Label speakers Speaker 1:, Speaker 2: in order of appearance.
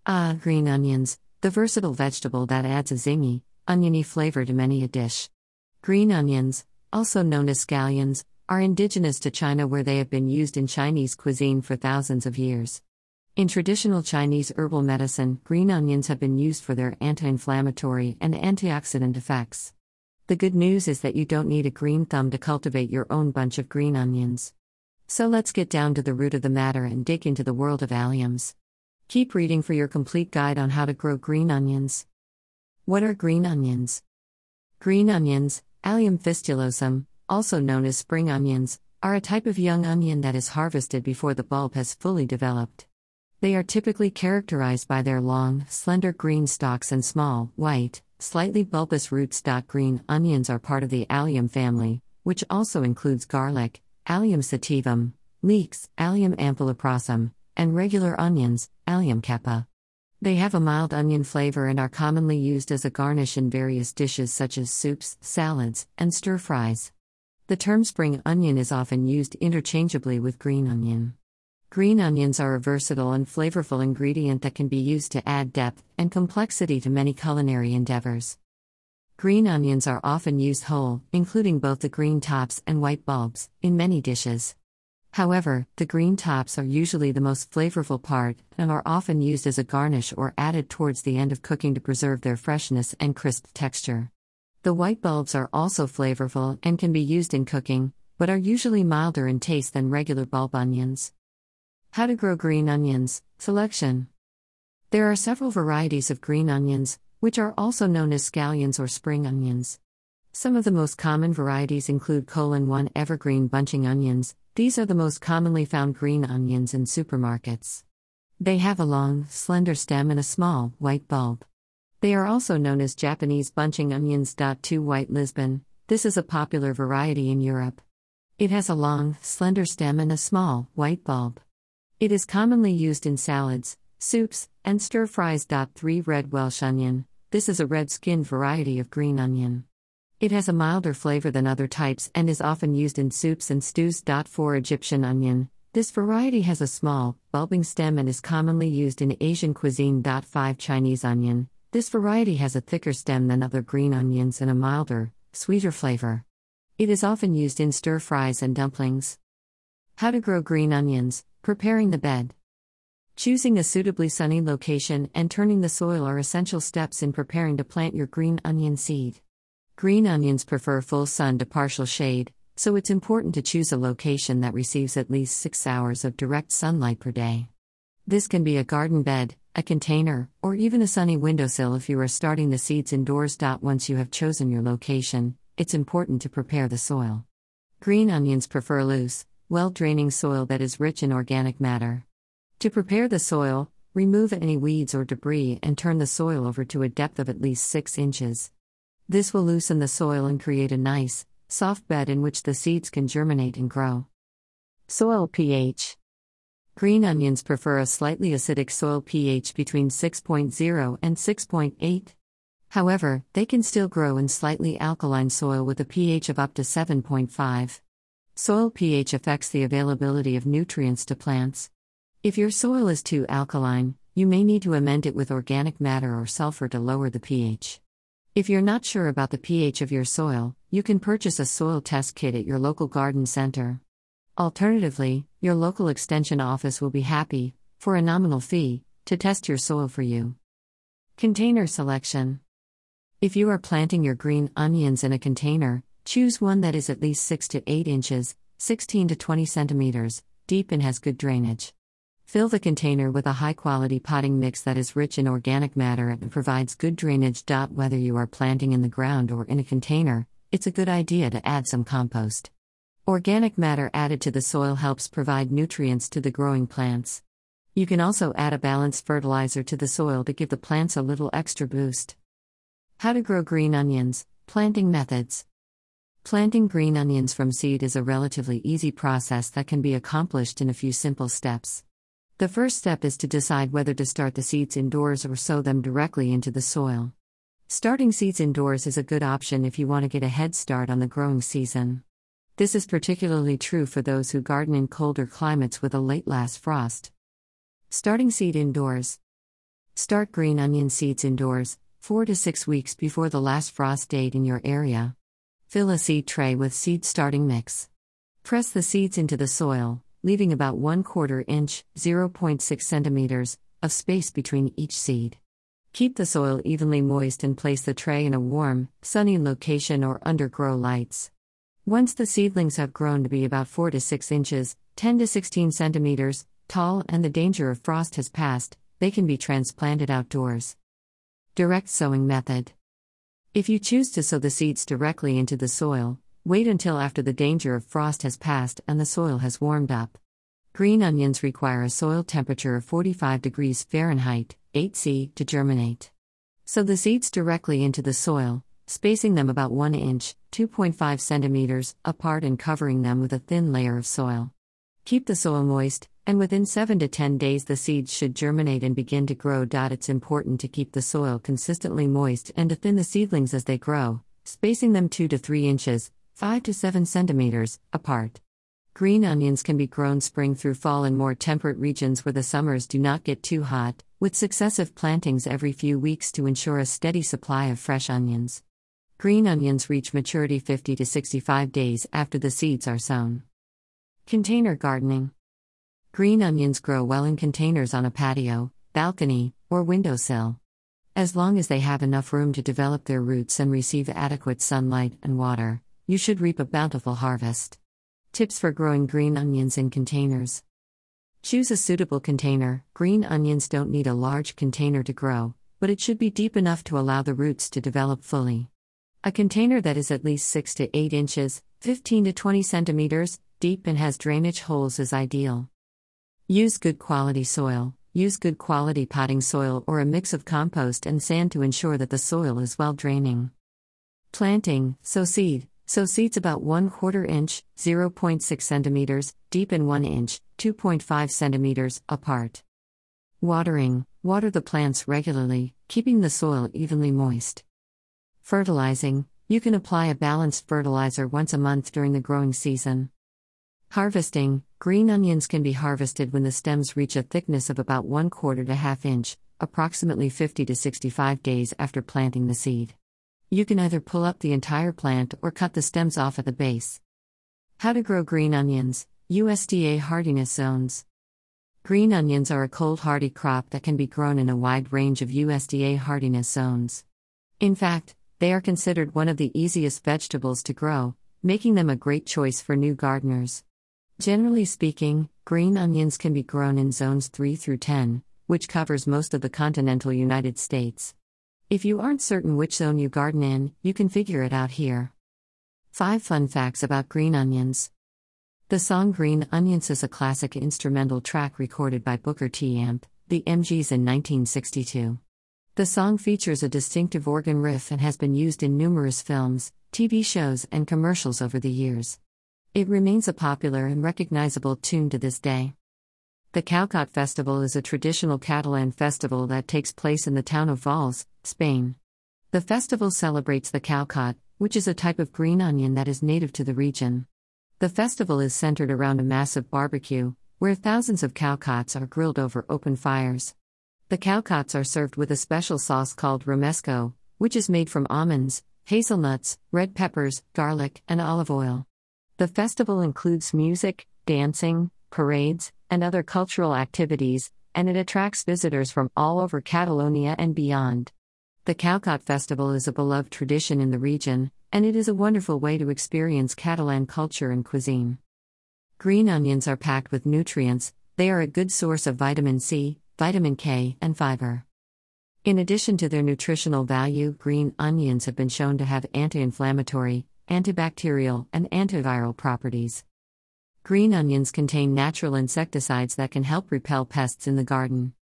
Speaker 1: Green onions, the versatile vegetable that adds a zingy, oniony flavor to many a dish. Green onions, also known as scallions, are indigenous to China where they have been used in Chinese cuisine for thousands of years. In traditional Chinese herbal medicine, green onions have been used for their anti-inflammatory and antioxidant effects. The good news is that you don't need a green thumb to cultivate your own bunch of green onions. So let's get down to the root of the matter and dig into the world of alliums. Keep reading for your complete guide on how to grow green onions. What are green onions? Green onions, Allium fistulosum, also known as spring onions, are a type of young onion that is harvested before the bulb has fully developed. They are typically characterized by their long, slender green stalks and small, white, slightly bulbous roots. Green onions are part of the Allium family, which also includes garlic, Allium sativum, leeks, Allium ampuloprosum, and regular onions, Allium cepa. They have a mild onion flavor and are commonly used as a garnish in various dishes such as soups, salads, and stir-fries. The term spring onion is often used interchangeably with green onion. Green onions are a versatile and flavorful ingredient that can be used to add depth and complexity to many culinary endeavors. Green onions are often used whole, including both the green tops and white bulbs, in many dishes. However, the green tops are usually the most flavorful part and are often used as a garnish or added towards the end of cooking to preserve their freshness and crisp texture. The white bulbs are also flavorful and can be used in cooking, but are usually milder in taste than regular bulb onions. How to grow green onions. Selection. There are several varieties of green onions, which are also known as scallions or spring onions. Some of the most common varieties include 1 evergreen bunching onions. These are the most commonly found green onions in supermarkets. They have a long, slender stem and a small, white bulb. They are also known as Japanese bunching onions. 2 White Lisbon. This is a popular variety in Europe. It has a long, slender stem and a small, white bulb. It is commonly used in salads, soups, and stir-fries. 3 Red Welsh onion. This is a red-skinned variety of green onion. It has a milder flavor than other types and is often used in soups and stews. 4 Egyptian onion. This variety has a small, bulbing stem and is commonly used in Asian cuisine. 5 Chinese onion. This variety has a thicker stem than other green onions and a milder, sweeter flavor. It is often used in stir-fries and dumplings. How to grow green onions. Preparing the bed. Choosing a suitably sunny location and turning the soil are essential steps in preparing to plant your green onion seed. Green onions prefer full sun to partial shade, so it's important to choose a location that receives at least 6 hours of direct sunlight per day. This can be a garden bed, a container, or even a sunny windowsill if you are starting the seeds indoors. Once you have chosen your location, it's important to prepare the soil. Green onions prefer loose, well-draining soil that is rich in organic matter. To prepare the soil, remove any weeds or debris and turn the soil over to a depth of at least 6 inches. This will loosen the soil and create a nice, soft bed in which the seeds can germinate and grow. Soil pH. Green onions prefer a slightly acidic soil pH between 6.0 and 6.8. However, they can still grow in slightly alkaline soil with a pH of up to 7.5. Soil pH affects the availability of nutrients to plants. If your soil is too alkaline, you may need to amend it with organic matter or sulfur to lower the pH. If you're not sure about the pH of your soil, you can purchase a soil test kit at your local garden center. Alternatively, your local extension office will be happy, for a nominal fee, to test your soil for you. Container selection. If you are planting your green onions in a container, choose one that is at least 6 to 8 inches, 16 to 20 centimeters, deep and has good drainage. Fill the container with a high-quality potting mix that is rich in organic matter and provides good drainage. Whether you are planting in the ground or in a container, it's a good idea to add some compost. Organic matter added to the soil helps provide nutrients to the growing plants. You can also add a balanced fertilizer to the soil to give the plants a little extra boost. How to grow green onions. Planting methods. Planting green onions from seed is a relatively easy process that can be accomplished in a few simple steps. The first step is to decide whether to start the seeds indoors or sow them directly into the soil. Starting seeds indoors is a good option if you want to get a head start on the growing season. This is particularly true for those who garden in colder climates with a late last frost. Starting seed indoors. Start green onion seeds indoors, 4 to 6 weeks before the last frost date in your area. Fill a seed tray with seed starting mix. Press the seeds into the soil, leaving about 1/4 inch (0.6 centimeters) of space between each seed. Keep the soil evenly moist and place the tray in a warm, sunny location or under grow lights. Once the seedlings have grown to be about 4 to 6 inches, 10 to 16 centimeters, tall and the danger of frost has passed, they can be transplanted outdoors. Direct sowing method. If you choose to sow the seeds directly into the soil, wait until after the danger of frost has passed and the soil has warmed up. Green onions require a soil temperature of 45 degrees Fahrenheit, 8°C, to germinate. Sow the seeds directly into the soil, spacing them about 1 inch, 2.5 centimeters, apart and covering them with a thin layer of soil. Keep the soil moist, and within 7 to 10 days the seeds should germinate and begin to grow. It's important to keep the soil consistently moist and to thin the seedlings as they grow, spacing them 2 to 3 inches, 5 to 7 centimeters, apart. Green onions can be grown spring through fall in more temperate regions where the summers do not get too hot, with successive plantings every few weeks to ensure a steady supply of fresh onions. Green onions reach maturity 50 to 65 days after the seeds are sown. Container gardening. Green onions grow well in containers on a patio, balcony, or windowsill. As long as they have enough room to develop their roots and receive adequate sunlight and water, you should reap a bountiful harvest. Tips for growing green onions in containers. Choose a suitable container. Green onions don't need a large container to grow, but it should be deep enough to allow the roots to develop fully. A container that is at least 6 to 8 inches, 15 to 20 centimeters, deep and has drainage holes is ideal. Use good quality soil. Use good quality potting soil or a mix of compost and sand to ensure that the soil is well draining. Planting. Sow seed. Sow seeds about 1/4 inch, 0.6 centimeters, deep and 1 inch, 2.5 centimeters, apart. Watering. Water the plants regularly, keeping the soil evenly moist. Fertilizing. You can apply a balanced fertilizer once a month during the growing season. Harvesting. Green onions can be harvested when the stems reach a thickness of about 1/4 to 1/2 inch, approximately 50 to 65 days after planting the seed. You can either pull up the entire plant or cut the stems off at the base. How to grow green onions. USDA hardiness zones. Green onions are a cold hardy crop that can be grown in a wide range of USDA hardiness zones. In fact, they are considered one of the easiest vegetables to grow, making them a great choice for new gardeners. Generally speaking, green onions can be grown in zones 3 through 10, which covers most of the continental United States. If you aren't certain which zone you garden in, you can figure it out here. 5 fun facts about green onions. The song Green Onions is a classic instrumental track recorded by Booker T. Amp, the MGs in 1962. The song features a distinctive organ riff and has been used in numerous films, TV shows, and commercials over the years. It remains a popular and recognizable tune to this day. The Calçot Festival is a traditional Catalan festival that takes place in the town of Valls, Spain. The festival celebrates the calçot, which is a type of green onion that is native to the region. The festival is centered around a massive barbecue, where thousands of calçots are grilled over open fires. The calçots are served with a special sauce called romesco, which is made from almonds, hazelnuts, red peppers, garlic, and olive oil. The festival includes music, dancing, parades, and other cultural activities, and it attracts visitors from all over Catalonia and beyond. The Calçot Festival is a beloved tradition in the region, and it is a wonderful way to experience Catalan culture and cuisine. Green onions are packed with nutrients. They are a good source of vitamin C, vitamin K, and fiber. In addition to their nutritional value, green onions have been shown to have anti-inflammatory, antibacterial, and antiviral properties. Green onions contain natural insecticides that can help repel pests in the garden.